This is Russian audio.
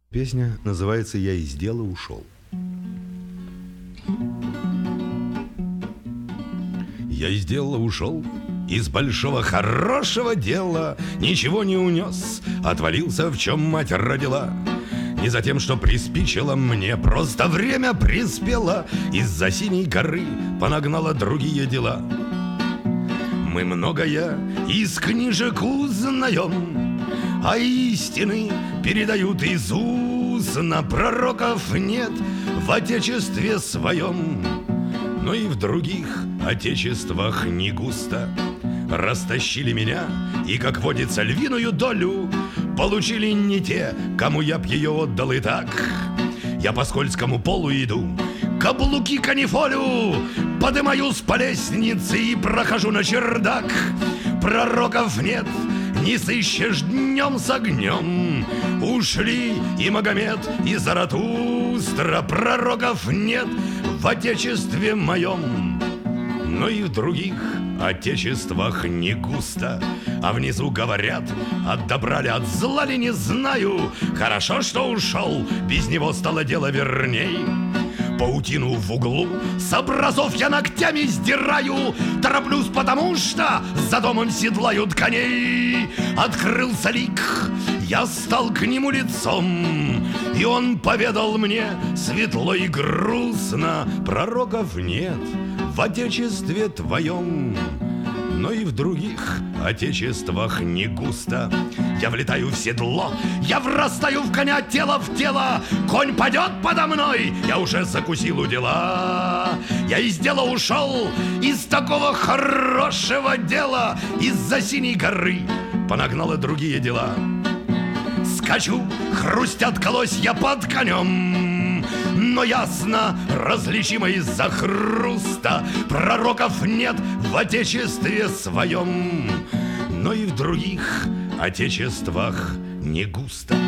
Песня называется «Я из дела ушел». Я из дела ушел, из большого хорошего дела, ничего не унес, отвалился, в чем мать родила. Не за тем, что приспичило мне, просто время приспело, из-за синей горы понагнало другие дела. Мы многое из книжек узнаем, а истины передают из устно. Пророков нет в отечестве своем, но и в других отечествах не густо. Растащили меня, и, как водится, львиную долю получили не те, кому я б ее отдал и так. Я по скользкому полу иду, каблуки канифолю, подымаюсь по лестнице и прохожу на чердак. Пророков нет, не сыщешь днем с огнем. Ушли и Магомед, и Заратустра. Пророков нет в отечестве моем, но и в других отечествах не густо. А внизу говорят, от добра ли, от зла ли, не знаю. Хорошо, что ушел, без него стало дело верней. Паутину в углу с образов я ногтями сдираю. Тороплюсь, потому что за домом седлают коней. Открылся лик, я стал к нему лицом, и он поведал мне светло и грустно: пророков нет в отечестве твоем, но и в других отечествах не густо. Я влетаю в седло, я врастаю в коня, тело в тело. Конь падет подо мной, я уже закусил у дела. Я из дела ушел, из такого хорошего дела, из-за синей горы понагнало другие дела. Скачу, хрустят колосья под конем, но ясно различимо из-за хруста. Пророков нет в отечестве своем, но и в других отечествах не густо.